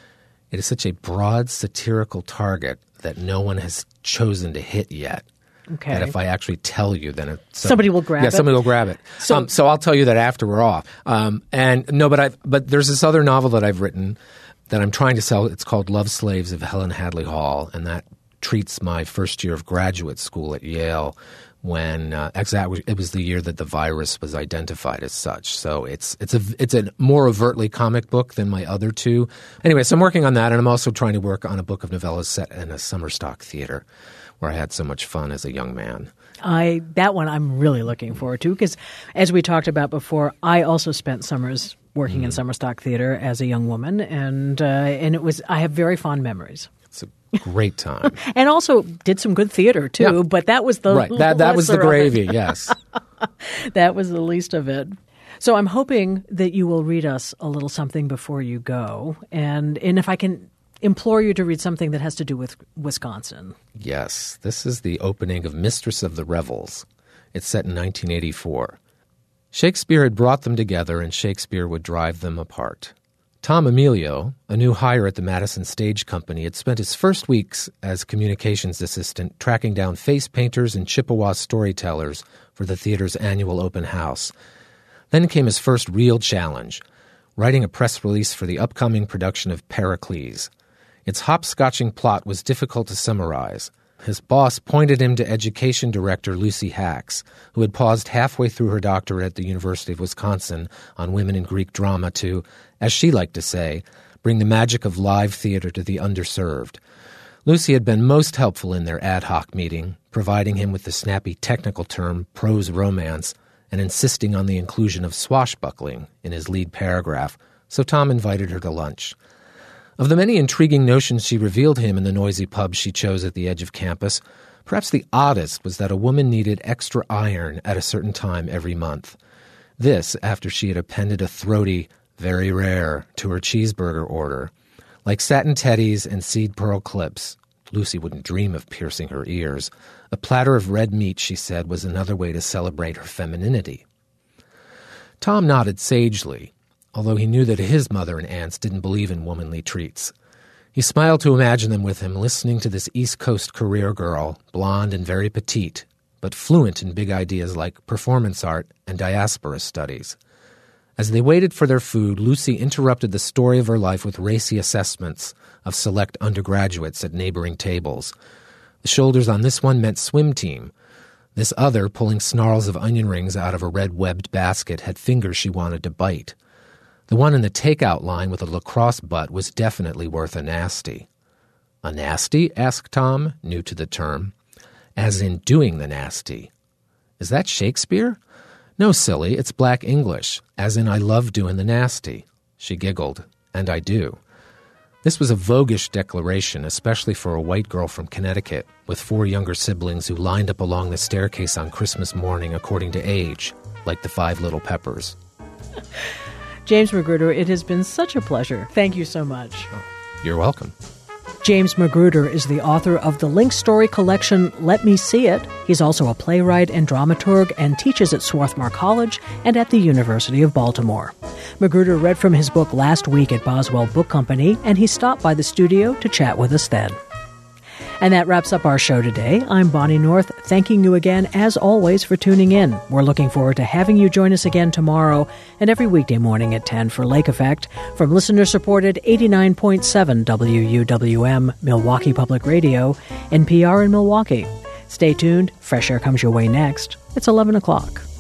it is such a broad satirical target that no one has chosen to hit yet. Okay. That if I actually tell you, then it, so, somebody will grab yeah, it. Yeah, somebody will grab it. So, um, so I'll tell you that after we're off. Um, and no, but I but there's this other novel that I've written that I'm trying to sell. It's called Love Slaves of Helen Hadley Hall, and that treats my first year of graduate school at Yale when uh, exactly it was the year that the virus was identified as such. So it's it's a it's a more overtly comic book than my other two. Anyway, so I'm working on that, and I'm also trying to work on a book of novellas set in a summer stock theater where I had so much fun as a young man. I that one I'm really looking forward to because, as we talked about before, I also spent summers working mm. in summer stock theater as a young woman, and uh, and it was I have very fond memories. It's a great time. And also did some good theater, too. Yeah. But that was the right. That, that was the gravy, yes. That was the least of it. So I'm hoping that you will read us a little something before you go. And, and if I can implore you to read something that has to do with Wisconsin. Yes. This is the opening of Mistress of the Revels. It's set in nineteen eighty-four. Shakespeare had brought them together, and Shakespeare would drive them apart. Tom Emilio, a new hire at the Madison Stage Company, had spent his first weeks as communications assistant tracking down face painters and Chippewa storytellers for the theater's annual open house. Then came his first real challenge, writing a press release for the upcoming production of Pericles. Its hopscotching plot was difficult to summarize. His boss pointed him to education director Lucy Hacks, who had paused halfway through her doctorate at the University of Wisconsin on women in Greek drama to, as she liked to say, bring the magic of live theater to the underserved. Lucy had been most helpful in their ad hoc meeting, providing him with the snappy technical term prose romance and insisting on the inclusion of swashbuckling in his lead paragraph, so Tom invited her to lunch. Of the many intriguing notions she revealed him in the noisy pub she chose at the edge of campus, perhaps the oddest was that a woman needed extra iron at a certain time every month. This after she had appended a throaty, very rare, to her cheeseburger order. Like satin teddies and seed pearl clips, Lucy wouldn't dream of piercing her ears. A platter of red meat, she said, was another way to celebrate her femininity. Tom nodded sagely, although he knew that his mother and aunts didn't believe in womanly treats. He smiled to imagine them with him listening to this East Coast career girl, blonde and very petite, but fluent in big ideas like performance art and diaspora studies. As they waited for their food, Lucy interrupted the story of her life with racy assessments of select undergraduates at neighboring tables. The shoulders on this one meant swim team. This other, pulling snarls of onion rings out of a red-webbed basket, had fingers she wanted to bite. The one in the takeout line with a lacrosse butt was definitely worth a nasty. A nasty? Asked Tom, new to the term. As in doing the nasty. Is that Shakespeare? No, silly, it's Black English, as in I love doing the nasty. She giggled, and I do. This was a voguish declaration, especially for a white girl from Connecticut, with four younger siblings who lined up along the staircase on Christmas morning according to age, like the Five Little Peppers. James Magruder, it has been such a pleasure. Thank you so much. Oh, you're welcome. James Magruder is the author of the Link Story collection, Let Me See It. He's also a playwright and dramaturg and teaches at Swarthmore College and at the University of Baltimore. Magruder read from his book last week at Boswell Book Company, and he stopped by the studio to chat with us then. And that wraps up our show today. I'm Bonnie North, thanking you again, as always, for tuning in. We're looking forward to having you join us again tomorrow and every weekday morning at ten for Lake Effect from listener-supported eighty-nine point seven W U W M, Milwaukee Public Radio, N P R in Milwaukee. Stay tuned. Fresh Air comes your way next. It's eleven o'clock.